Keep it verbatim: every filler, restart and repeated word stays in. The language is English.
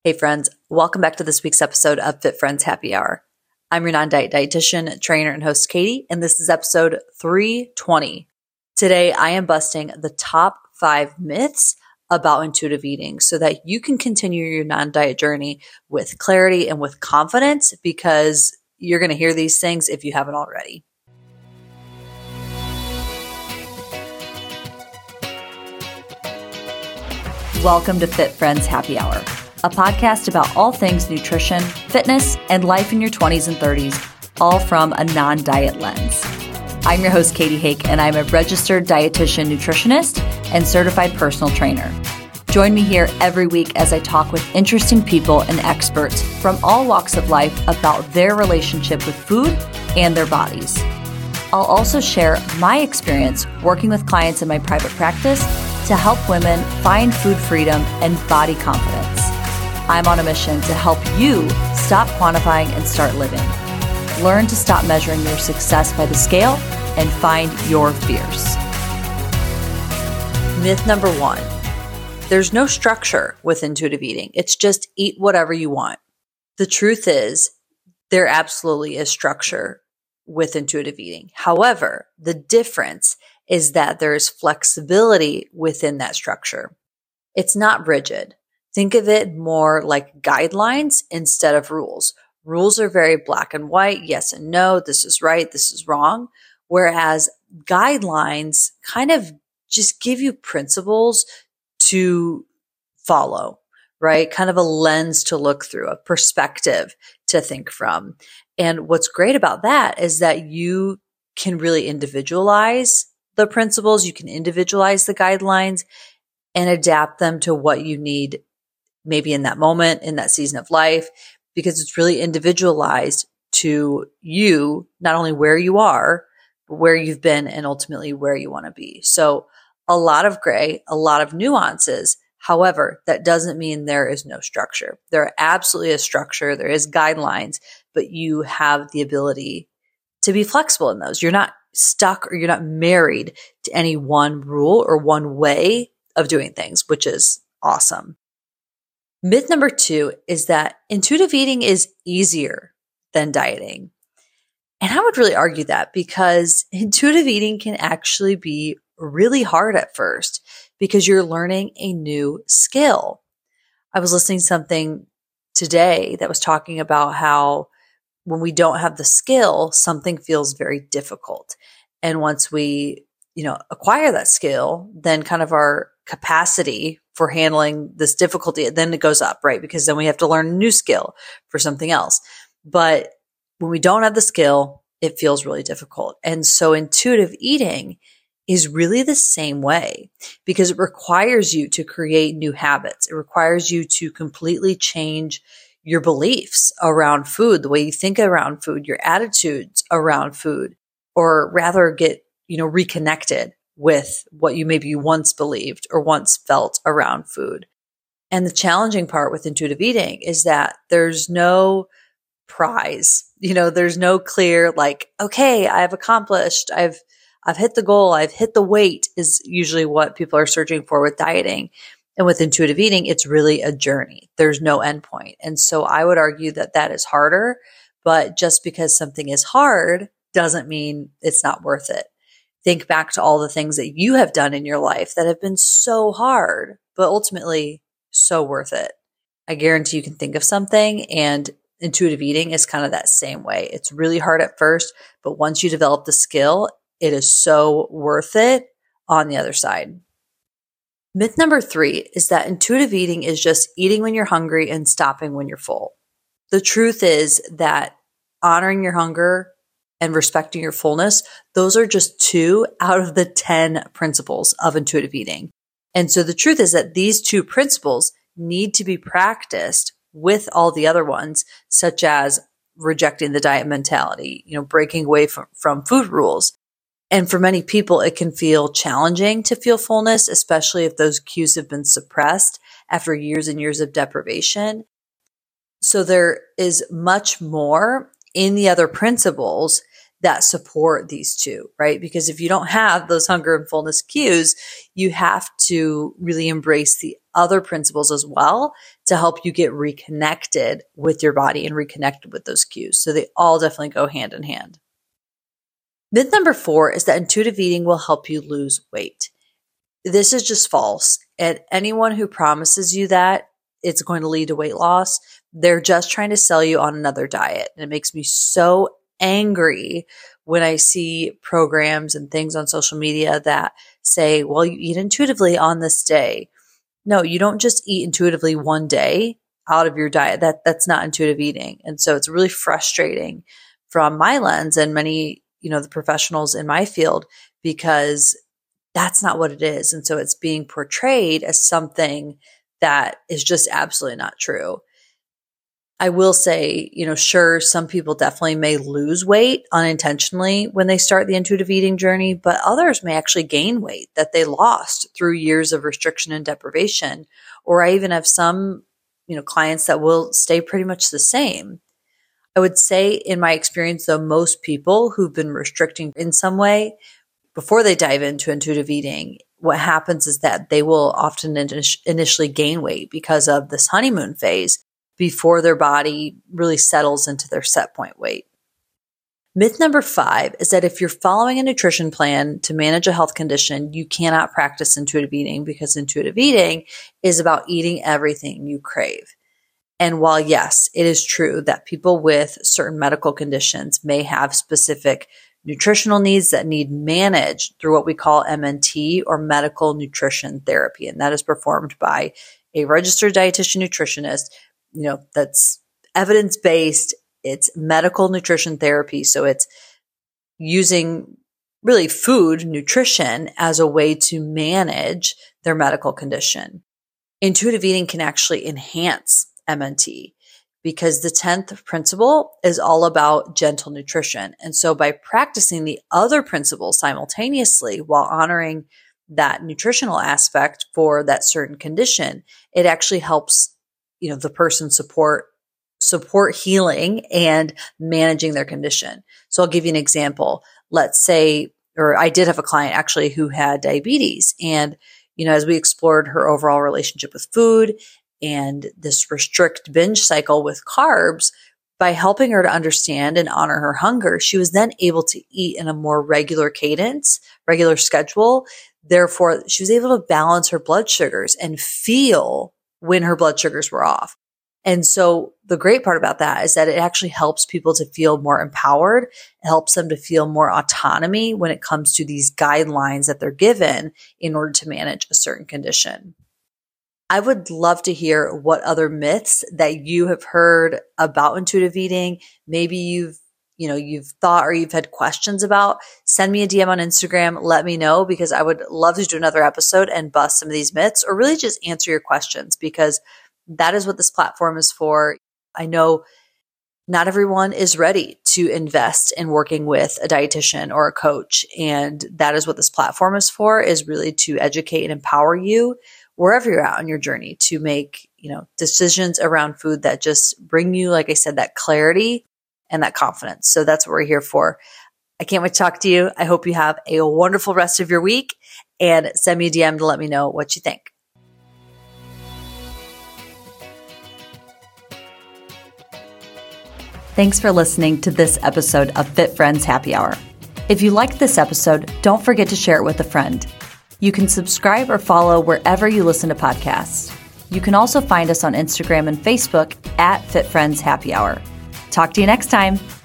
Hey friends, welcome back to this week's episode of Fit Friends Happy Hour. I'm your non-diet dietitian, trainer, and host Katie, and this is episode three twenty. Today, I am busting the top five myths about intuitive eating so that you can continue your non-diet journey with clarity and with confidence, because you're going to hear these things if you haven't already. Welcome to Fit Friends Happy Hour, a podcast about all things nutrition, fitness, and life in your twenties and thirties, all from a non-diet lens. I'm your host, Katie Hake, and I'm a registered dietitian nutritionist and certified personal trainer. Join me here every week as I talk with interesting people and experts from all walks of life about their relationship with food and their bodies. I'll also share my experience working with clients in my private practice to help women find food freedom and body confidence. I'm on a mission to help you stop quantifying and start living. Learn to stop measuring your success by the scale and find your fears. Myth number one, there's no structure with intuitive eating. It's just eat whatever you want. The truth is, there absolutely is structure with intuitive eating. However, the difference is that there is flexibility within that structure. It's not rigid. Think of it more like guidelines instead of rules. Rules are very black and white, yes and no, this is right, this is wrong. Whereas guidelines kind of just give you principles to follow, right? Kind of a lens to look through, a perspective to think from. And what's great about that is that you can really individualize the principles, you can individualize the guidelines and adapt them to what you need maybe in that moment, in that season of life, because it's really individualized to you, not only where you are, but where you've been and ultimately where you want to be. So a lot of gray, a lot of nuances. However, that doesn't mean there is no structure. There absolutely is structure. There is guidelines, but you have the ability to be flexible in those. You're not stuck or you're not married to any one rule or one way of doing things, which is awesome. Myth number two is that intuitive eating is easier than dieting. And I would really argue that, because intuitive eating can actually be really hard at first because you're learning a new skill. I was listening to something today that was talking about how when we don't have the skill, something feels very difficult. And once we, you know, acquire that skill, then kind of our capacity for handling this difficulty, then it goes up, right? Because then we have to learn a new skill for something else. But when we don't have the skill, it feels really difficult. And so intuitive eating is really the same way, because it requires you to create new habits. It requires you to completely change your beliefs around food, the way you think around food, your attitudes around food, or rather get, you know, reconnected with what you maybe once believed or once felt around food. And the challenging part with intuitive eating is that there's no prize. You know, there's no clear, like, okay, I've accomplished, I've, I've hit the goal, I've hit the weight, is usually what people are searching for with dieting. And with intuitive eating, it's really a journey. There's no endpoint. And so I would argue that that is harder, but just because something is hard doesn't mean it's not worth it. Think back to all the things that you have done in your life that have been so hard, but ultimately so worth it. I guarantee you can think of something, and intuitive eating is kind of that same way. It's really hard at first, but once you develop the skill, it is so worth it on the other side. Myth number three is that intuitive eating is just eating when you're hungry and stopping when you're full. The truth is that honoring your hunger and respecting your fullness, those are just two out of the ten principles of intuitive eating. And so the truth is that these two principles need to be practiced with all the other ones, such as rejecting the diet mentality, you know, breaking away from, from food rules. And for many people, it can feel challenging to feel fullness, especially if those cues have been suppressed after years and years of deprivation. So there is much more in the other principles that support these two, right? Because if you don't have those hunger and fullness cues, you have to really embrace the other principles as well to help you get reconnected with your body and reconnected with those cues. So they all definitely go hand in hand. Myth number four is that intuitive eating will help you lose weight. This is just false. And anyone who promises you that it's going to lead to weight loss, they're just trying to sell you on another diet. And it makes me so angry when I see programs and things on social media that say, well, you eat intuitively on this day. No, you don't just eat intuitively one day out of your diet. That that's not intuitive eating. And so it's really frustrating from my lens and many, you know, the professionals in my field, because that's not what it is. And so it's being portrayed as something that is just absolutely not true. I will say, you know, sure, some people definitely may lose weight unintentionally when they start the intuitive eating journey, but others may actually gain weight that they lost through years of restriction and deprivation. Or I even have some, you know, clients that will stay pretty much the same. I would say in my experience, though, most people who've been restricting in some way before they dive into intuitive eating, what happens is that they will often initially gain weight because of this honeymoon phase before their body really settles into their set point weight. Myth number five is that if you're following a nutrition plan to manage a health condition, you cannot practice intuitive eating, because intuitive eating is about eating everything you crave. And while yes, it is true that people with certain medical conditions may have specific nutritional needs that need managed through what we call M N T, or medical nutrition therapy. And that is performed by a registered dietitian nutritionist. You know, that's evidence-based. It's medical nutrition therapy. So it's using really food, nutrition as a way to manage their medical condition. Intuitive eating can actually enhance M N T, because the tenth principle is all about gentle nutrition. And so by practicing the other principles simultaneously while honoring that nutritional aspect for that certain condition, it actually helps, you know, the person support support healing and managing their condition. So I'll give you an example. Let's say, or I did have a client actually who had diabetes, and, you know, as we explored her overall relationship with food and this restrict binge cycle with carbs, by helping her to understand and honor her hunger, she was then able to eat in a more regular cadence, regular schedule. Therefore, she was able to balance her blood sugars and feel when her blood sugars were off. And so the great part about that is that it actually helps people to feel more empowered. It helps them to feel more autonomy when it comes to these guidelines that they're given in order to manage a certain condition. I would love to hear what other myths that you have heard about intuitive eating. Maybe you've, you know, you've thought or you've had questions about. Send me a D M on Instagram. Let me know, because I would love to do another episode and bust some of these myths, or really just answer your questions, because that is what this platform is for. I know not everyone is ready to invest in working with a dietitian or a coach. And that is what this platform is for, is really to educate and empower you wherever you're at on your journey to make, you know, decisions around food that just bring you, like I said, that clarity and that confidence. So that's what we're here for. I can't wait to talk to you. I hope you have a wonderful rest of your week, and send me a D M to let me know what you think. Thanks for listening to this episode of Fit Friends Happy Hour. If you liked this episode, don't forget to share it with a friend. You can subscribe or follow wherever you listen to podcasts. You can also find us on Instagram and Facebook at Fit Friends Happy Hour. Talk to you next time.